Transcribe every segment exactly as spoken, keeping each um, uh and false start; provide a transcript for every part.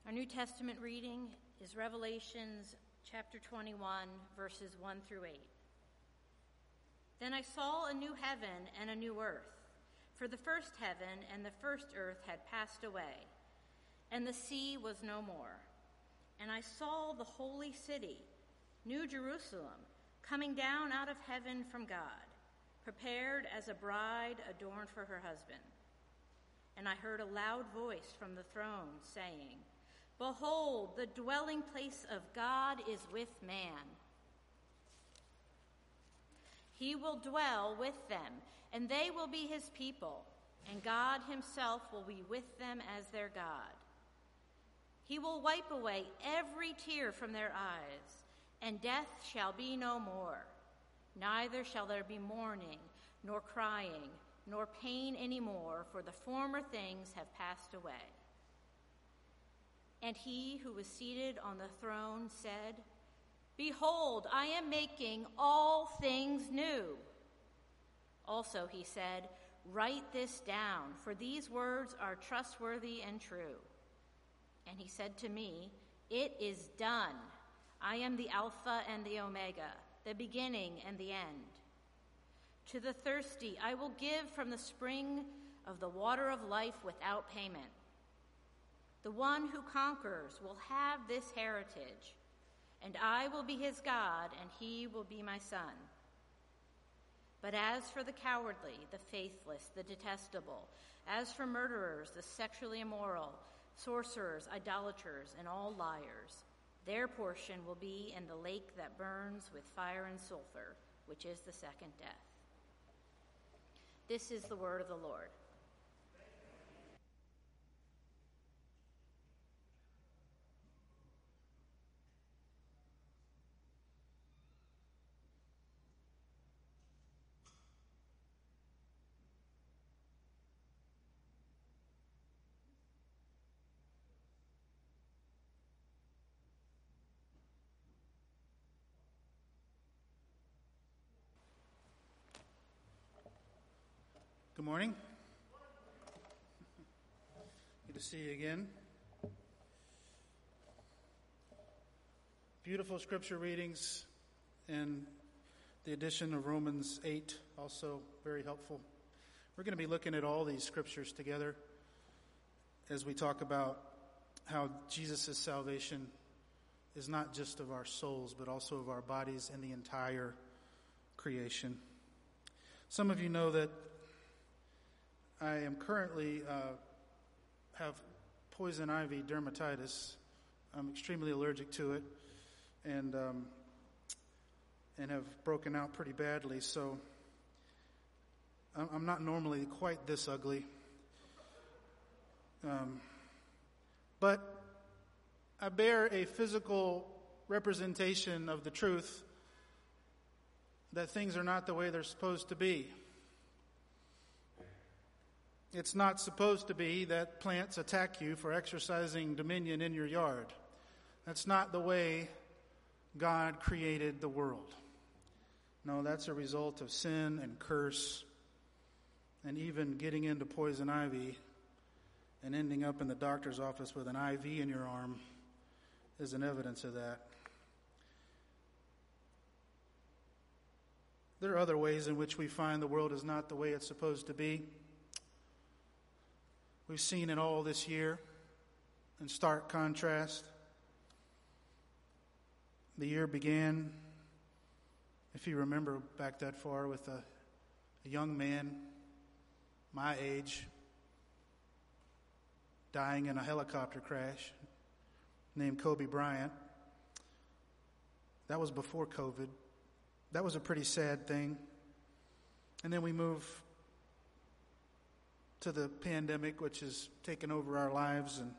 Our New Testament reading is Revelations chapter twenty-one, verses one through eight. Then I saw a new heaven and a new earth, for the first heaven and the first earth had passed away, and the sea was no more. And I saw the holy city, New Jerusalem, coming down out of heaven from God, prepared as a bride adorned for her husband. And I heard a loud voice from the throne saying, "Behold, the dwelling place of God is with man. He will dwell with them, and they will be his people, and God himself will be with them as their God. He will wipe away every tear from their eyes, and death shall be no more. Neither shall there be mourning, nor crying, nor pain any more, for the former things have passed away." And he who was seated on the throne said, "Behold, I am making all things new." Also he said, "Write this down, for these words are trustworthy and true." And he said to me, "It is done. I am the Alpha and the Omega, the beginning and the end. To the thirsty I will give from the spring of the water of life without payment. The one who conquers will have this heritage, and I will be his God, and he will be my son. But as for the cowardly, the faithless, the detestable, as for murderers, the sexually immoral, sorcerers, idolaters, and all liars, their portion will be in the lake that burns with fire and sulfur, which is the second death." This is the word of the Lord. Good morning. Good to see you again. Beautiful scripture readings and the addition of Romans eight, also very helpful. We're going to be looking at all these scriptures together as we talk about how Jesus' salvation is not just of our souls, but also of our bodies and the entire creation. Some of you know that I am currently uh, have poison ivy dermatitis. I'm extremely allergic to it, and um, and have broken out pretty badly. So I'm not normally quite this ugly, um, but I bear a physical representation of the truth that things are not the way they're supposed to be. It's not supposed to be that plants attack you for exercising dominion in your yard. That's not the way God created the world. No, that's a result of sin and curse, and even getting into poison ivy and ending up in the doctor's office with an I V in your arm is an evidence of that. There are other ways in which we find the world is not the way it's supposed to be. We've seen it all this year in stark contrast. The year began, if you remember back that far, with a, a young man my age dying in a helicopter crash named Kobe Bryant. That was before COVID. That was a pretty sad thing. And then we move to the pandemic, which has taken over our lives and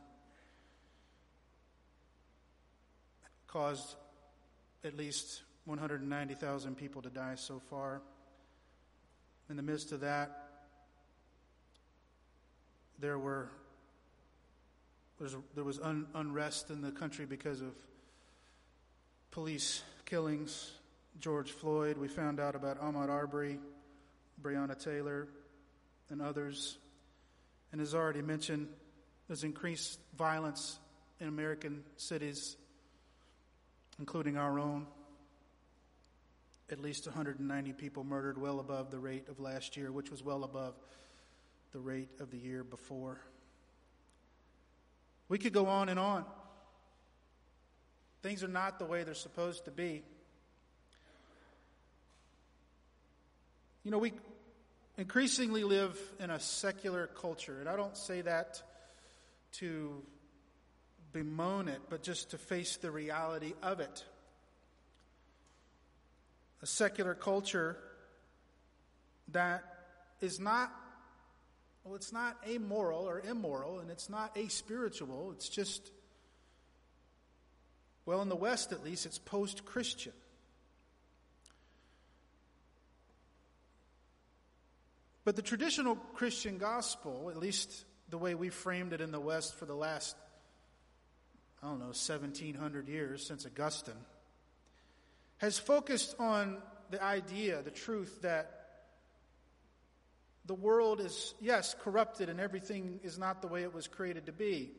caused at least one hundred ninety thousand people to die so far. In the midst of that, there were there was un, unrest in the country because of police killings. George Floyd, we found out about Ahmaud Arbery, Breonna Taylor, and others. And as already mentioned, there's increased violence in American cities, including our own. At least one hundred ninety people murdered, well above the rate of last year, which was well above the rate of the year before. We could go on and on. Things are not the way they're supposed to be. You know, we increasingly live in a secular culture, and I don't say that to bemoan it, but just to face the reality of it. A secular culture that is not, well, it's not amoral or immoral, and it's not aspiritual. It's just, well, in the West at least, it's post-Christian. But the traditional Christian gospel, at least the way we framed it in the West for the last, I don't know, seventeen hundred years since Augustine, has focused on the idea, the truth that the world is, yes, corrupted and everything is not the way it was created to be.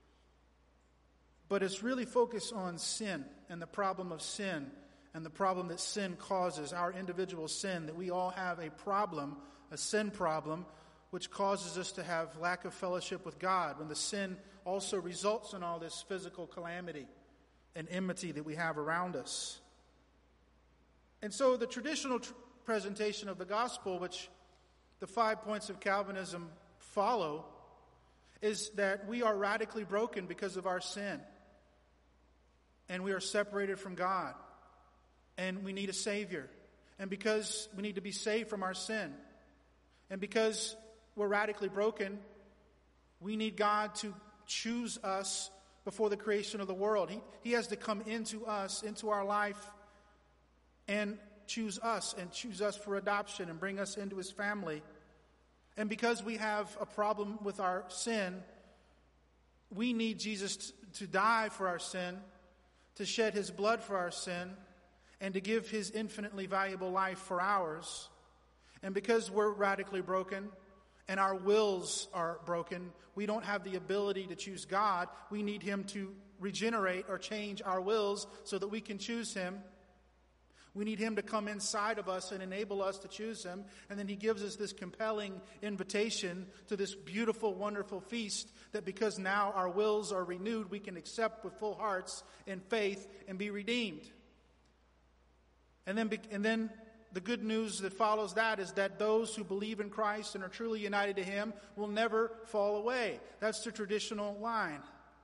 But it's really focused on sin and the problem of sin and the problem that sin causes, our individual sin, that we all have a problem, a sin problem, which causes us to have lack of fellowship with God, when the sin also results in all this physical calamity and enmity that we have around us. And so the traditional tr- presentation of the gospel, which the five points of Calvinism follow, is that we are radically broken because of our sin. And we are separated from God. And we need a Savior. And because we need to be saved from our sin, and because we're radically broken, we need God to choose us before the creation of the world. He, he has to come into us, into our life, and choose us, and choose us for adoption, and bring us into His family. And because we have a problem with our sin, we need Jesus t- to die for our sin, to shed His blood for our sin, and to give His infinitely valuable life for ours. And because we're radically broken and our wills are broken, we don't have the ability to choose God. We need Him to regenerate or change our wills so that we can choose Him. We need Him to come inside of us and enable us to choose Him. And then He gives us this compelling invitation to this beautiful, wonderful feast that because now our wills are renewed, we can accept with full hearts in faith and be redeemed. And then, and then the good news that follows that is that those who believe in Christ and are truly united to Him will never fall away. That's the traditional line.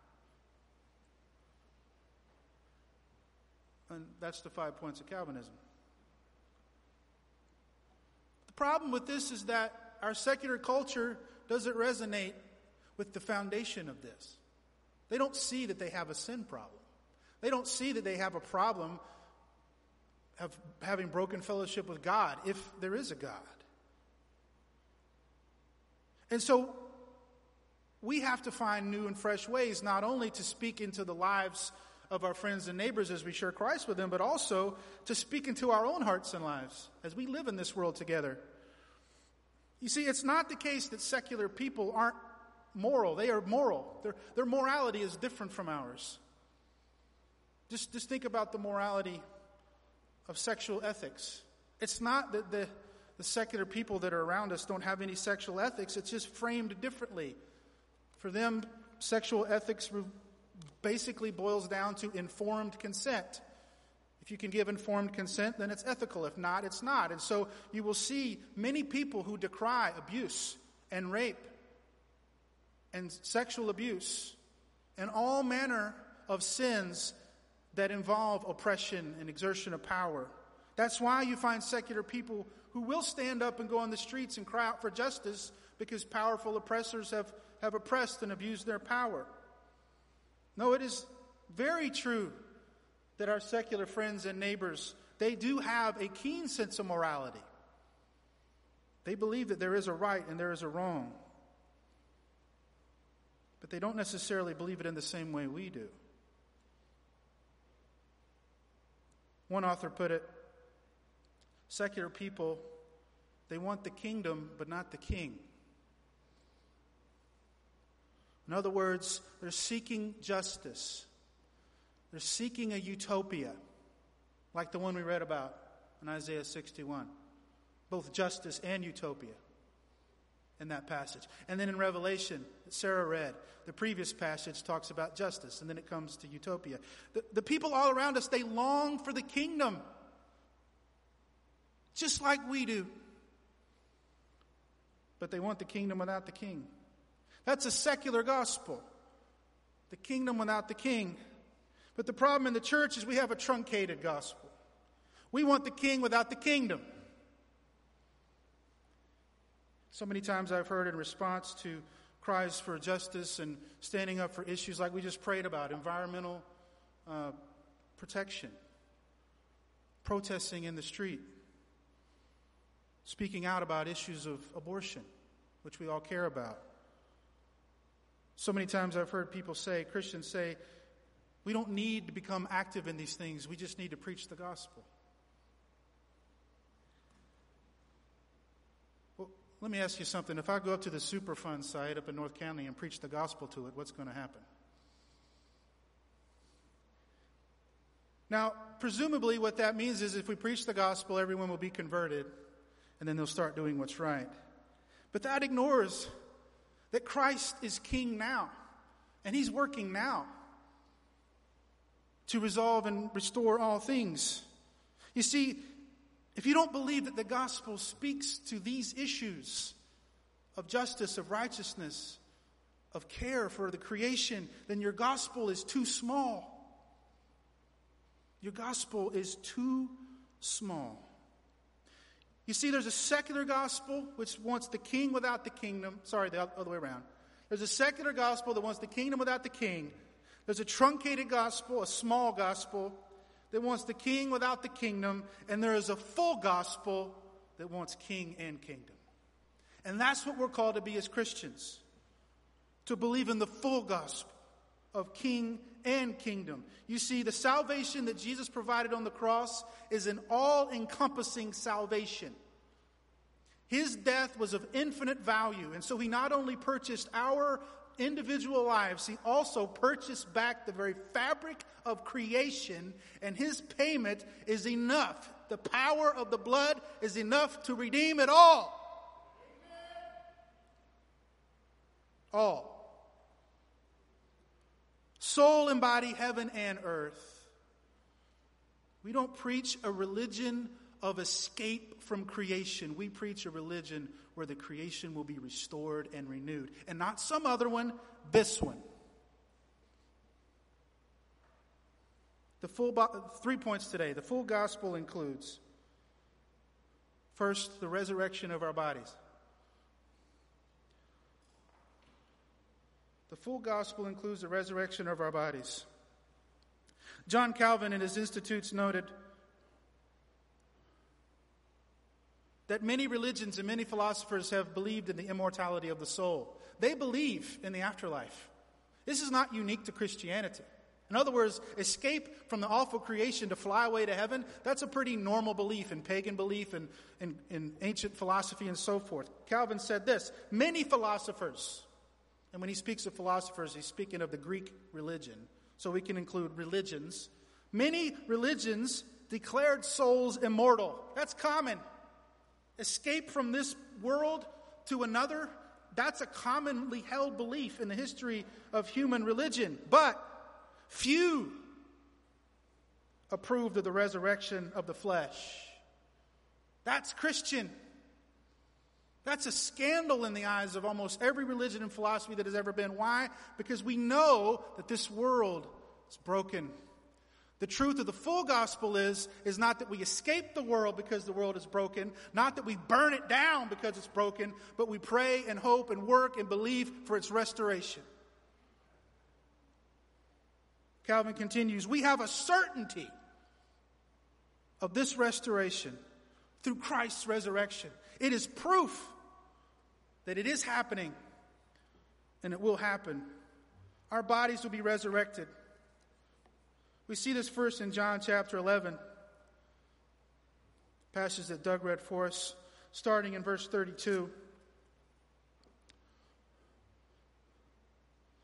And that's the five points of Calvinism. The problem with this is that our secular culture doesn't resonate with the foundation of this. They don't see that they have a sin problem. They don't see that they have a problem of having broken fellowship with God, if there is a God. And so we have to find new and fresh ways, not only to speak into the lives of our friends and neighbors as we share Christ with them, but also to speak into our own hearts and lives as we live in this world together. You see, it's not the case that secular people aren't moral. They are moral. Their, their morality is different from ours. Just, just think about the morality of sexual ethics. It's not that the, the secular people that are around us don't have any sexual ethics. It's just framed differently. For them, sexual ethics basically boils down to informed consent. If you can give informed consent, then it's ethical. If not, it's not. And so you will see many people who decry abuse and rape and sexual abuse and all manner of sins that involve oppression and exertion of power. That's why you find secular people who will stand up and go on the streets and cry out for justice, because powerful oppressors have, have oppressed and abused their power. No, it is very true that our secular friends and neighbors, they do have a keen sense of morality. They believe that there is a right and there is a wrong. But they don't necessarily believe it in the same way we do. One author put it, secular people, they want the kingdom but not the king. In other words, they're seeking justice. They're seeking a utopia, like the one we read about in Isaiah sixty-one. Both justice and utopia in that passage. And then in Revelation, that Sarah read, the previous passage talks about justice, and then it comes to utopia. The, the people all around us, they long for the kingdom, just like we do. But they want the kingdom without the king. That's a secular gospel. The kingdom without the king. But the problem in the church is we have a truncated gospel. We want the king without the kingdom. So many times I've heard in response to cries for justice and standing up for issues like we just prayed about, environmental uh, protection, protesting in the street, speaking out about issues of abortion, which we all care about. So many times I've heard people say, Christians say, we don't need to become active in these things. We just need to preach the gospel. Well, let me ask you something. If I go up to the Superfund site up in North County and preach the gospel to it, what's going to happen? Now, presumably what that means is if we preach the gospel, everyone will be converted, and then they'll start doing what's right. But that ignores that Christ is king now, and he's working now to resolve and restore all things. You see, if you don't believe that the gospel speaks to these issues of justice, of righteousness, of care for the creation, then your gospel is too small. Your gospel is too small. You see, there's a secular gospel which wants the king without the kingdom. Sorry, the other way around. There's a secular gospel that wants the kingdom without the king. There's a truncated gospel, a small gospel, that wants the king without the kingdom. And there is a full gospel that wants king and kingdom. And that's what we're called to be as Christians. To believe in the full gospel of king and kingdom. You see, the salvation that Jesus provided on the cross is an all-encompassing salvation. His death was of infinite value, and so he not only purchased our individual lives, he also purchased back the very fabric of creation, and his payment is enough. The power of the blood is enough to redeem it all. All. Soul and body, heaven and earth. We don't preach a religion of escape from creation. We preach a religion where the creation will be restored and renewed. And not some other one, this one. The full bo- three points today. The full gospel includes, first, the resurrection of our bodies. The full gospel includes the resurrection of our bodies. John Calvin in his Institutes noted that many religions and many philosophers have believed in the immortality of the soul. They believe in the afterlife. This is not unique to Christianity. In other words, escape from the awful creation to fly away to heaven, that's a pretty normal belief in pagan belief and in, in ancient philosophy and so forth. Calvin said this, many philosophers, and when he speaks of philosophers, he's speaking of the Greek religion. So we can include religions. Many religions declared souls immortal. That's common. Escape from this world to another, that's a commonly held belief in the history of human religion. But few approved of the resurrection of the flesh. That's Christian. That's a scandal in the eyes of almost every religion and philosophy that has ever been. Why? Because we know that this world is broken. The truth of the full gospel is, is not that we escape the world because the world is broken, not that we burn it down because it's broken, but we pray and hope and work and believe for its restoration. Calvin continues, we have a certainty of this restoration through Christ's resurrection. It is proof that it is happening and it will happen. Our bodies will be resurrected. We see this first in John chapter eleven, passage that Doug read for us, starting in verse thirty-two.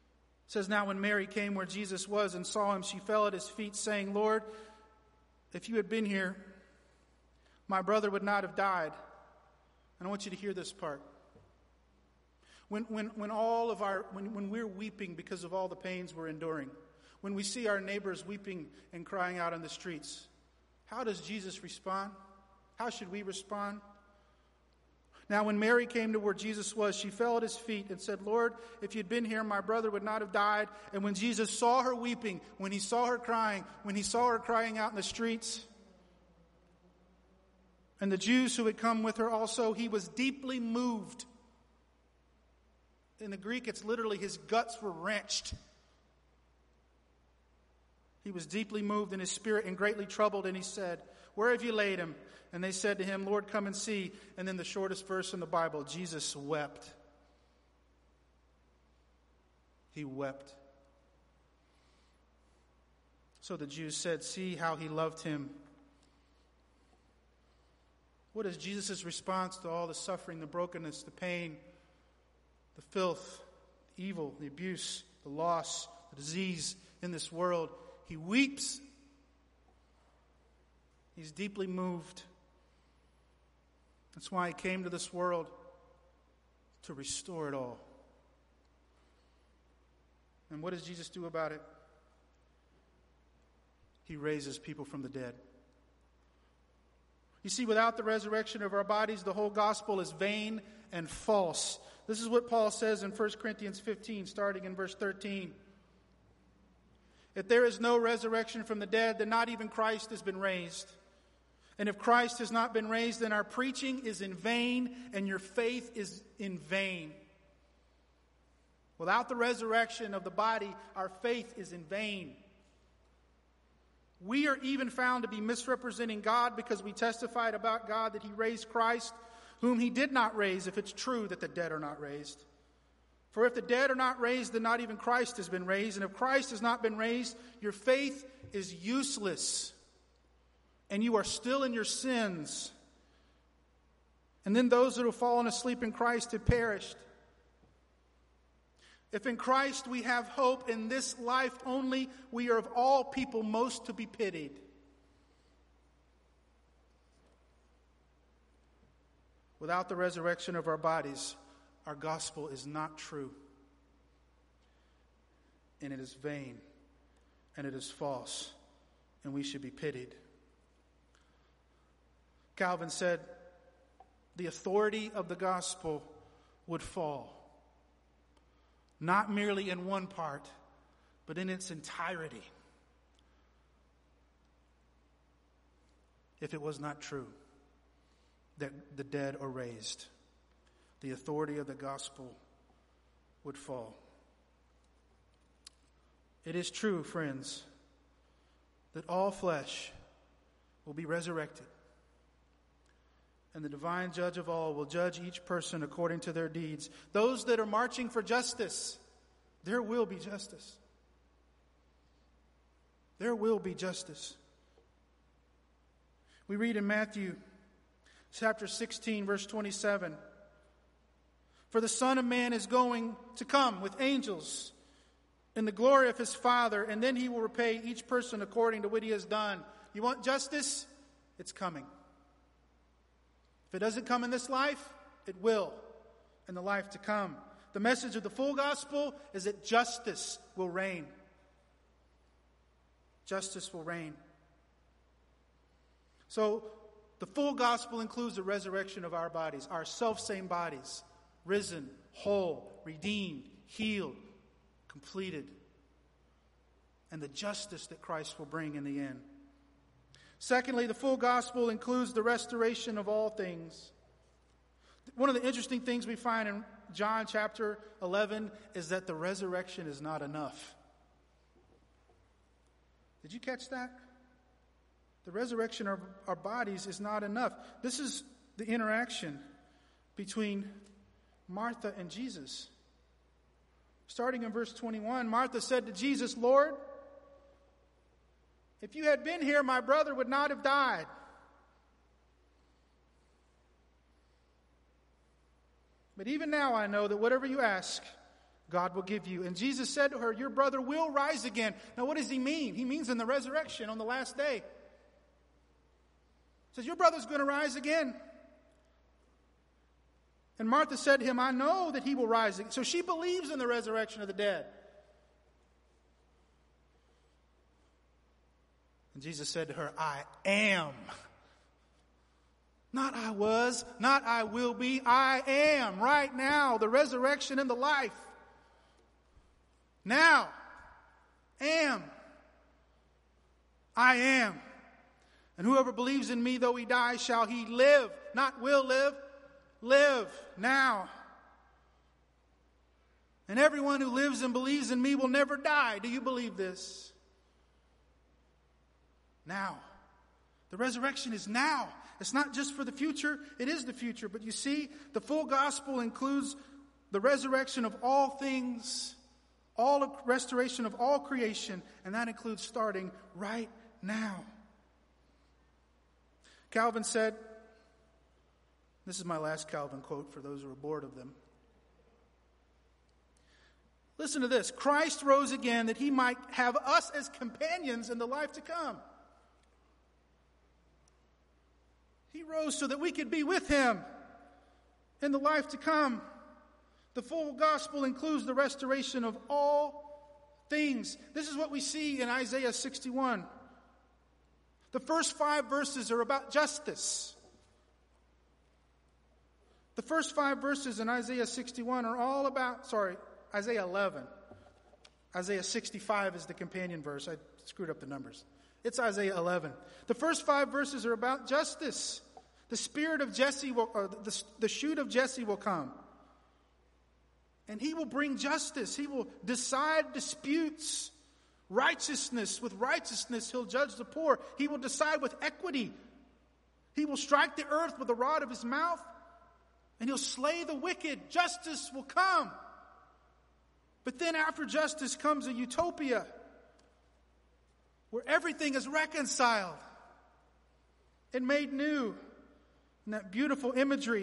It says, now when Mary came where Jesus was and saw him, she fell at his feet, saying, Lord, if you had been here, my brother would not have died. And I want you to hear this part. When, when, when all of our, when, when we're weeping because of all the pains we're enduring, when we see our neighbors weeping and crying out on the streets, how does Jesus respond? How should we respond? Now, when Mary came to where Jesus was, she fell at his feet and said, Lord, if you'd been here, my brother would not have died. And when Jesus saw her weeping, when he saw her crying, when he saw her crying out in the streets, and the Jews who had come with her also, he was deeply moved. In the Greek, it's literally his guts were wrenched. He was deeply moved in his spirit and greatly troubled, and he said, where have you laid him? And they said to him, Lord, come and see. And then the shortest verse in the Bible, Jesus wept. He wept. So the Jews said, see how he loved him. What is Jesus' response to all the suffering, the brokenness, the pain, the filth, the evil, the abuse, the loss, the disease in this world? He weeps. He's deeply moved. That's why he came to this world, to restore it all. And what does Jesus do about it? He raises people from the dead. You see, without the resurrection of our bodies, the whole gospel is vain and false. This is what Paul says in First Corinthians fifteen, starting in verse thirteen. If there is no resurrection from the dead, then not even Christ has been raised. And if Christ has not been raised, then our preaching is in vain and your faith is in vain. Without the resurrection of the body, our faith is in vain. We are even found to be misrepresenting God because we testified about God that he raised Christ, whom he did not raise, if it's true that the dead are not raised. For if the dead are not raised, then not even Christ has been raised. And if Christ has not been raised, your faith is useless. And you are still in your sins. And then those that have fallen asleep in Christ have perished. If in Christ we have hope in this life only, we are of all people most to be pitied. Without the resurrection of our bodies, our gospel is not true. And it is vain. And it is false. And we should be pitied. Calvin said, the authority of the gospel would fall. Not merely in one part, but in its entirety. If it was not true that the dead are raised, the authority of the gospel would fall. It is true, friends, that all flesh will be resurrected. And the divine judge of all will judge each person according to their deeds. Those that are marching for justice, there will be justice. There will be justice. We read in Matthew chapter sixteen, verse twenty-seven. For the Son of Man is going to come with angels in the glory of his Father, and then he will repay each person according to what he has done. You want justice? It's coming. If it doesn't come in this life, it will in the life to come. The message of the full gospel is that justice will reign. Justice will reign. So, the full gospel includes the resurrection of our bodies, our self-same bodies, risen, whole, redeemed, healed, completed, and the justice that Christ will bring in the end. Secondly, the full gospel includes the restoration of all things. One of the interesting things we find in John chapter eleven is that the resurrection is not enough. Did you catch that? The resurrection of our bodies is not enough. This is the interaction between Martha and Jesus. Starting in verse twenty-one, Martha said to Jesus, Lord, if you had been here, my brother would not have died. But even now I know that whatever you ask, God will give you. And Jesus said to her, your brother will rise again. Now what does he mean? He means in the resurrection on the last day. He says, your brother's going to rise again. And Martha said to him, I know that he will rise again. So she believes in the resurrection of the dead. And Jesus said to her, I am. Not I was, not I will be, I am right now, the resurrection and the life. Now, am. I am. And whoever believes in me, though he die, shall he live. Not will live, live now. And everyone who lives and believes in me will never die. Do you believe this? Now. The resurrection is now. It's not just for the future. It is the future. But you see, the full gospel includes the resurrection of all things, all restoration of all creation, and that includes starting right now. Calvin said, this is my last Calvin quote for those who are bored of them. Listen to this. Christ rose again that he might have us as companions in the life to come. He rose so that we could be with him in the life to come. The full gospel includes the restoration of all things. This is what we see in Isaiah sixty-one. The first five verses are about justice. The first five verses in Isaiah sixty-one are all about, sorry, Isaiah eleven. Isaiah sixty-five is the companion verse. I screwed up the numbers. It's Isaiah eleven. The first five verses are about justice. The spirit of Jesse will, or the, the shoot of Jesse will come. And he will bring justice. He will decide disputes. Righteousness. With righteousness, he'll judge the poor. He will decide with equity. He will strike the earth with the rod of his mouth. And he'll slay the wicked. Justice will come. But then after justice comes a utopia where everything is reconciled and made new. And that beautiful imagery.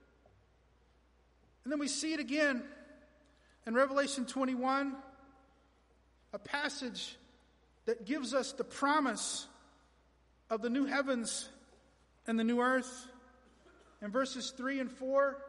And then we see it again in Revelation twenty-one, a passage that gives us the promise of the new heavens and the new earth. In verses three and four,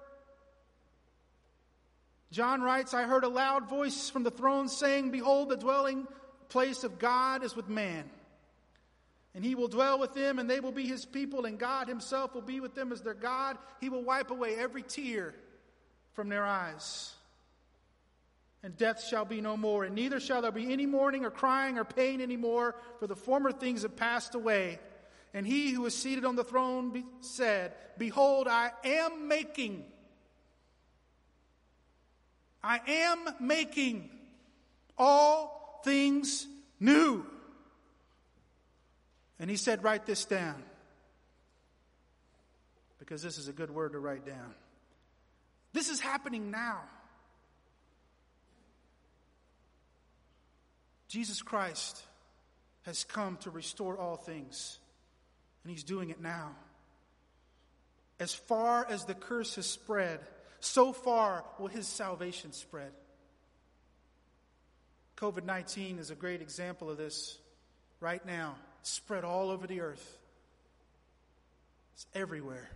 John writes, I heard a loud voice from the throne saying, behold, the dwelling place of God is with man. And he will dwell with them, and they will be his people, and God himself will be with them as their God. He will wipe away every tear from their eyes. And death shall be no more, and neither shall there be any mourning or crying or pain anymore, for the former things have passed away. And he who is seated on the throne be- said, behold, I am making, I am making all things new. And he said, write this down. Because this is a good word to write down. This is happening now. Jesus Christ has come to restore all things. And he's doing it now. As far as the curse has spread, so far will his salvation spread. covid nineteen is a great example of this right now. It's spread all over the earth. It's everywhere.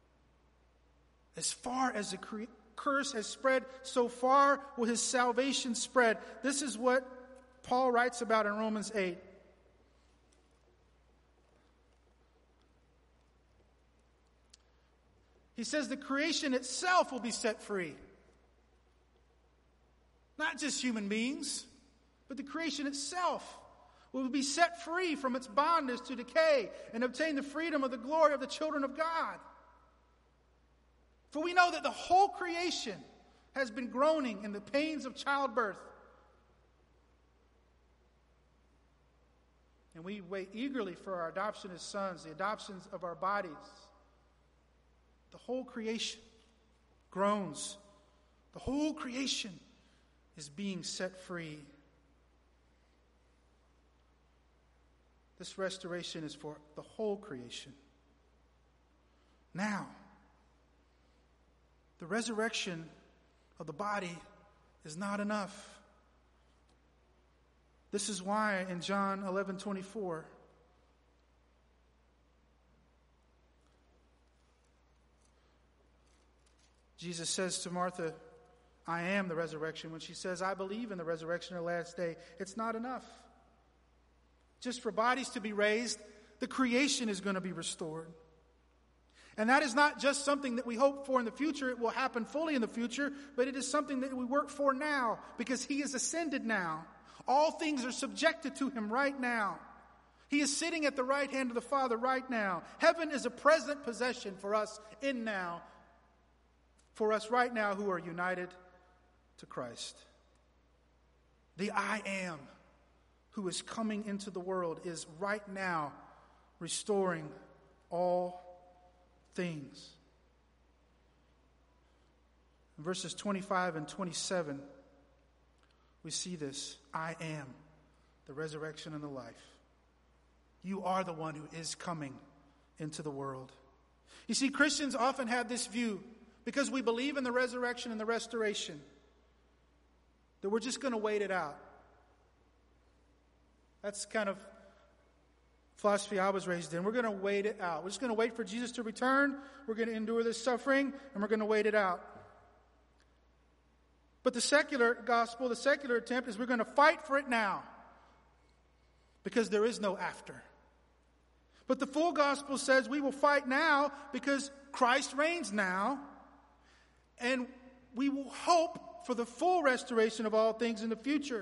As far as the cre- curse has spread, so far will his salvation spread. This is what Paul writes about in Romans eight. He says the creation itself will be set free. Not just human beings, but the creation itself will be set free from its bondage to decay and obtain the freedom of the glory of the children of God. For we know that the whole creation has been groaning in the pains of childbirth. And we wait eagerly for our adoption as sons, the adoptions of our bodies. The whole creation groans. The whole creation is being set free. This restoration is for the whole creation. Now, the resurrection of the body is not enough. This is why in John eleven twenty-four, Jesus says to Martha, I am the resurrection. When she says, I believe in the resurrection of the last day, it's not enough. Just for bodies to be raised, the creation is going to be restored. And that is not just something that we hope for in the future. It will happen fully in the future, but it is something that we work for now because he is ascended now. All things are subjected to him right now. He is sitting at the right hand of the Father right now. Heaven is a present possession for us in now, for us right now who are united to Christ. The I am who is coming into the world is right now restoring all things. In verses twenty-five and twenty-seven, we see this. I am the resurrection and the life. You are the one who is coming into the world. You see, Christians often have this view, because we believe in the resurrection and the restoration, that we're just going to wait it out. That's kind of philosophy I was raised in. We're going to wait it out. We're just going to wait for Jesus to return. We're going to endure this suffering, and we're going to wait it out. But the secular gospel, the secular attempt is we're going to fight for it now, because there is no after. But the full gospel says we will fight now because Christ reigns now, and we will hope for the full restoration of all things in the future.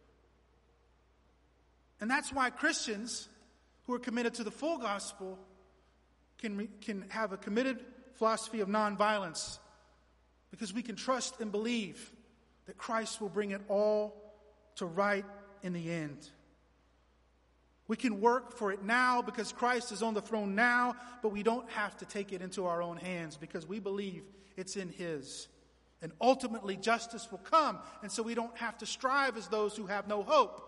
And that's why Christians who are committed to the full gospel can, re, can have a committed philosophy of nonviolence, because we can trust and believe that Christ will bring it all to right in the end. We can work for it now because Christ is on the throne now, but we don't have to take it into our own hands because we believe it's in His. And ultimately justice will come, and so we don't have to strive as those who have no hope.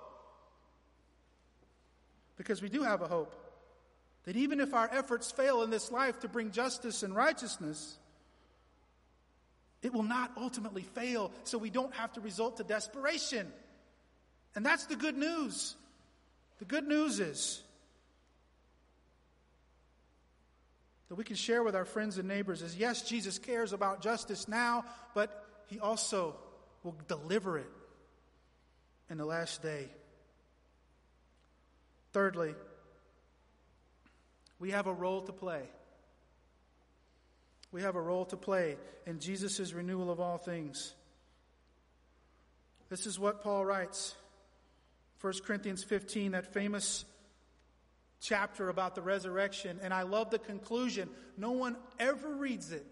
Because we do have a hope that even if our efforts fail in this life to bring justice and righteousness, it will not ultimately fail, so we don't have to resort to desperation. And that's the good news. The good news is that we can share with our friends and neighbors is, yes, Jesus cares about justice now, but He also will deliver it in the last day. Thirdly, we have a role to play. We have a role to play in Jesus' renewal of all things. This is what Paul writes. First Corinthians fifteen, that famous chapter about the resurrection. And I love the conclusion. No one ever reads it.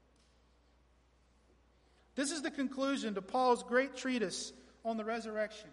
This is the conclusion to Paul's great treatise on the resurrection.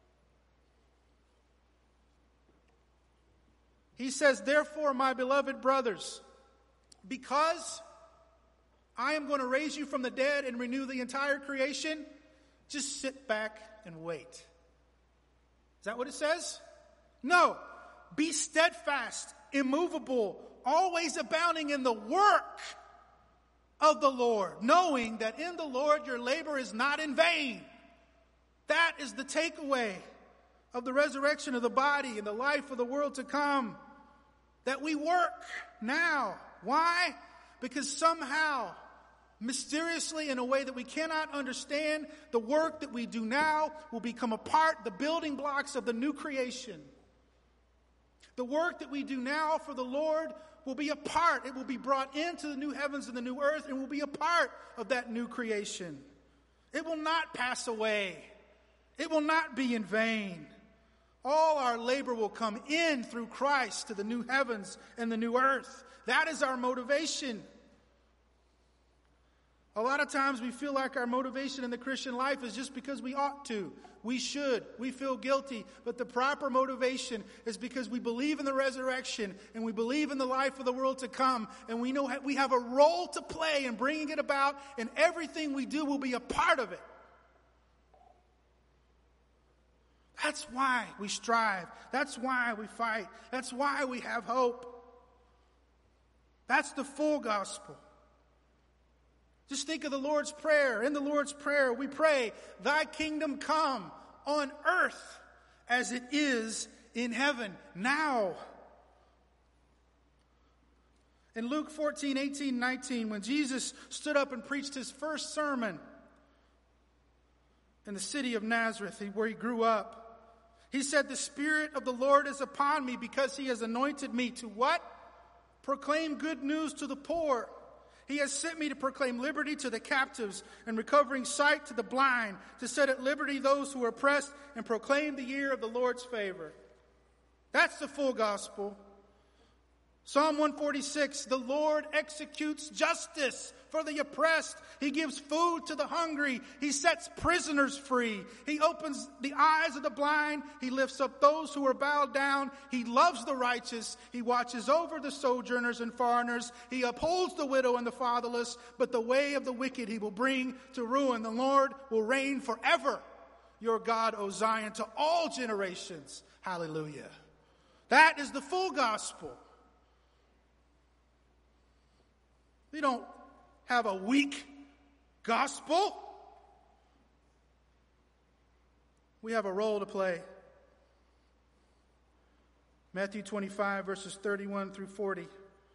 He says, therefore, my beloved brothers, because I am going to raise you from the dead and renew the entire creation, just sit back and wait. Is that what it says? No. Be steadfast, immovable, always abounding in the work of the Lord, knowing that in the Lord your labor is not in vain. That is the takeaway of the resurrection of the body and the life of the world to come. That we work now. Why? Because somehow, mysteriously, in a way that we cannot understand, the work that we do now will become a part, the building blocks of the new creation. The work that we do now for the Lord will be a part. It will be brought into the new heavens and the new earth and will be a part of that new creation. It will not pass away. It will not be in vain. All our labor will come in through Christ to the new heavens and the new earth. That is our motivation. A lot of times we feel like our motivation in the Christian life is just because we ought to. We should. We feel guilty. But the proper motivation is because we believe in the resurrection and we believe in the life of the world to come. And we know we have a role to play in bringing it about, and everything we do will be a part of it. That's why we strive. That's why we fight. That's why we have hope. That's the full gospel. Just think of the Lord's Prayer. In the Lord's Prayer, we pray, thy kingdom come on earth as it is in heaven now. In Luke fourteen, eighteen, nineteen, when Jesus stood up and preached his first sermon in the city of Nazareth, where he grew up, he said, the Spirit of the Lord is upon me because he has anointed me to what? Proclaim good news to the poor. He has sent me to proclaim liberty to the captives and recovering sight to the blind, to set at liberty those who are oppressed and proclaim the year of the Lord's favor. That's the full gospel. Psalm one forty-six, the Lord executes justice for the oppressed. He gives food to the hungry. He sets prisoners free. He opens the eyes of the blind. He lifts up those who are bowed down. He loves the righteous. He watches over the sojourners and foreigners. He upholds the widow and the fatherless. But the way of the wicked he will bring to ruin. The Lord will reign forever. Your God, O Zion, to all generations. Hallelujah. That is the full gospel. We don't have a weak gospel. We have a role to play. Matthew twenty-five, verses thirty-one through forty.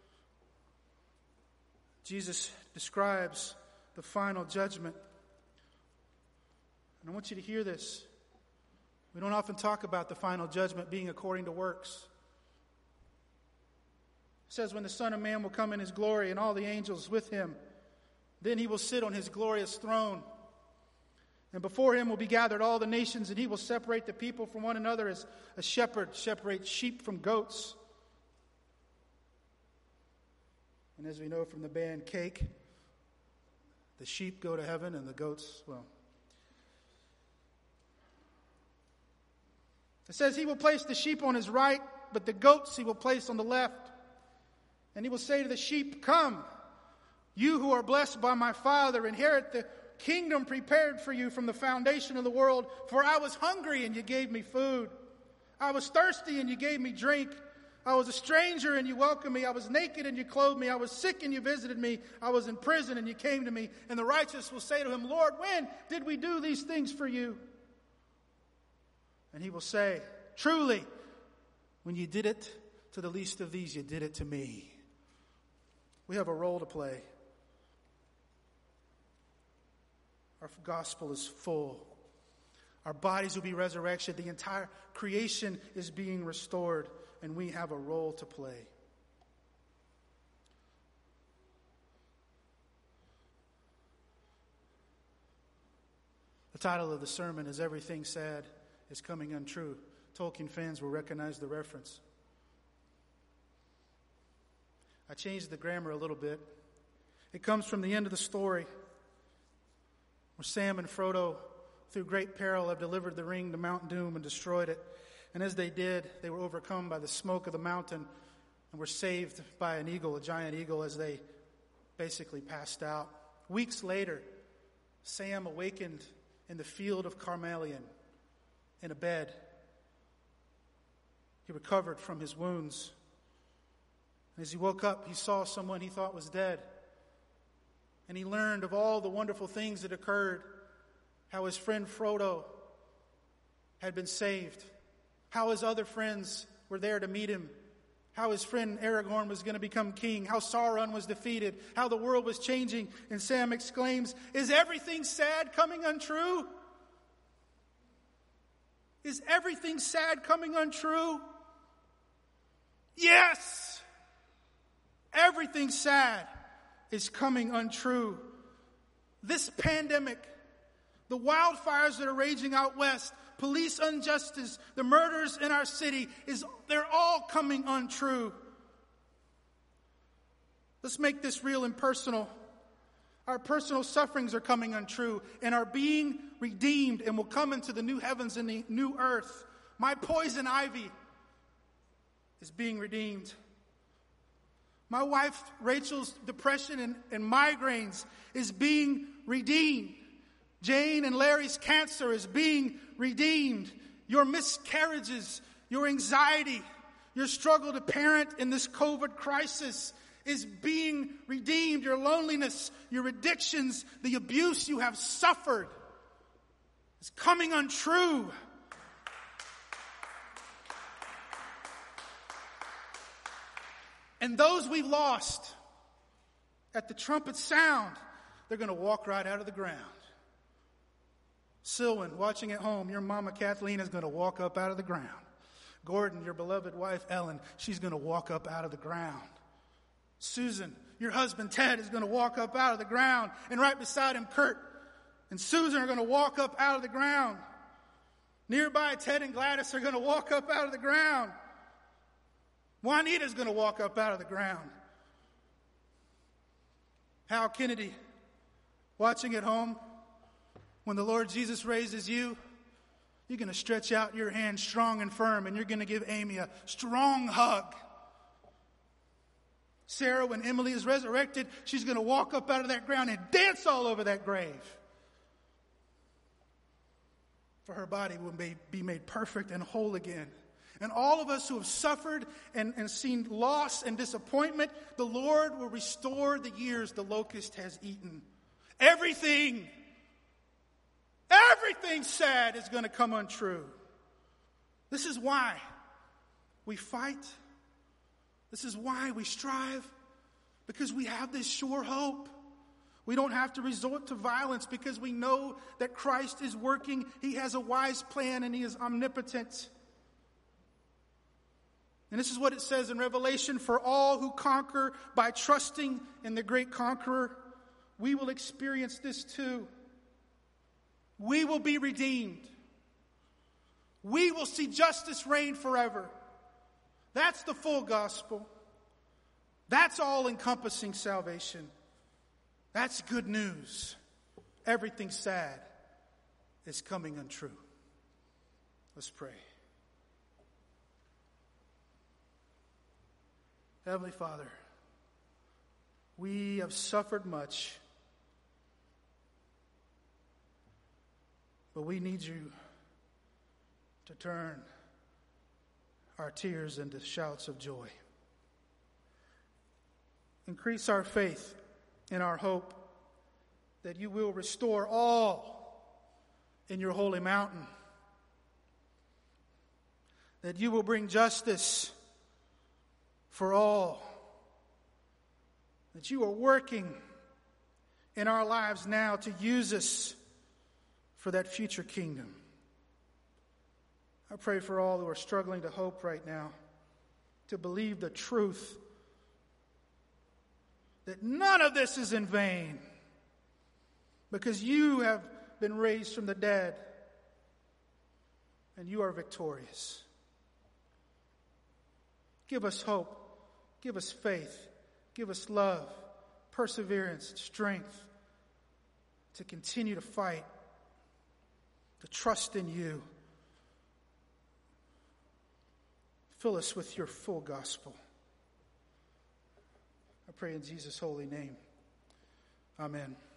Jesus describes the final judgment. And I want you to hear this. We don't often talk about the final judgment being according to works. It says, when the Son of Man will come in his glory and all the angels with him, then he will sit on his glorious throne. And before him will be gathered all the nations, and he will separate the people from one another as a shepherd separates sheep from goats. And as we know from the band Cake, the sheep go to heaven and the goats, well. It says he will place the sheep on his right, but the goats he will place on the left. And he will say to the sheep, come, you who are blessed by my Father, inherit the kingdom prepared for you from the foundation of the world. For I was hungry and you gave me food. I was thirsty and you gave me drink. I was a stranger and you welcomed me. I was naked and you clothed me. I was sick and you visited me. I was in prison and you came to me. And the righteous will say to him, Lord, when did we do these things for you? And he will say, truly, when you did it to the least of these, you did it to me. We have a role to play. Our gospel is full. Our bodies will be resurrected. The entire creation is being restored, and we have a role to play. The title of the sermon is Everything Sad is Coming Untrue. Tolkien fans will recognize the reference. I changed the grammar a little bit. It comes from the end of the story where Sam and Frodo, through great peril, have delivered the ring to Mount Doom and destroyed it. And as they did, they were overcome by the smoke of the mountain and were saved by an eagle, a giant eagle, as they basically passed out. Weeks later, Sam awakened in the field of Carmelian in a bed. He recovered from his wounds. As he woke up, he saw someone he thought was dead. And he learned of all the wonderful things that occurred, how his friend Frodo had been saved, how his other friends were there to meet him, how his friend Aragorn was going to become king, how Sauron was defeated, how the world was changing. And Sam exclaims, is everything sad coming untrue? Is everything sad coming untrue? Yes! Everything sad is coming untrue. This pandemic, the wildfires that are raging out west, police injustice, the murders in our city, is they're all coming untrue. Let's make this real and personal. Our personal sufferings are coming untrue and are being redeemed and will come into the new heavens and the new earth. My poison ivy is being redeemed. My wife Rachel's depression and, and migraines is being redeemed. Jane and Larry's cancer is being redeemed. Your miscarriages, your anxiety, your struggle to parent in this COVID crisis is being redeemed. Your loneliness, your addictions, the abuse you have suffered is coming untrue. And those we've lost, at the trumpet sound, they're going to walk right out of the ground. Silwyn, watching at home, your mama Kathleen is going to walk up out of the ground. Gordon, your beloved wife Ellen, she's going to walk up out of the ground. Susan, your husband Ted is going to walk up out of the ground. And right beside him, Kurt and Susan are going to walk up out of the ground. Nearby, Ted and Gladys are going to walk up out of the ground. Juanita's going to walk up out of the ground. Hal Kennedy, watching at home, when the Lord Jesus raises you, you're going to stretch out your hand strong and firm, and you're going to give Amy a strong hug. Sarah, when Emily is resurrected, she's going to walk up out of that ground and dance all over that grave. For her body will be made perfect and whole again. And all of us who have suffered and, and seen loss and disappointment, the Lord will restore the years the locust has eaten. Everything, everything sad is going to come untrue. This is why we fight. This is why we strive. Because we have this sure hope. We don't have to resort to violence because we know that Christ is working. He has a wise plan and He is omnipotent. And this is what it says in Revelation: for all who conquer by trusting in the great conqueror, we will experience this too. We will be redeemed. We will see justice reign forever. That's the full gospel. That's all-encompassing salvation. That's good news. Everything sad is coming untrue. Let's pray. Heavenly Father, we have suffered much, but we need you to turn our tears into shouts of joy. Increase our faith and our hope that you will restore all in your holy mountain, that you will bring justice for all, that you are working in our lives now to use us for that future kingdom. I pray for all who are struggling to hope right now, to believe the truth that none of this is in vain, because you have been raised from the dead and you are victorious. Give us hope. Give us faith. Give us love, perseverance, strength to continue to fight, to trust in you. Fill us with your full gospel. I pray in Jesus' holy name. Amen.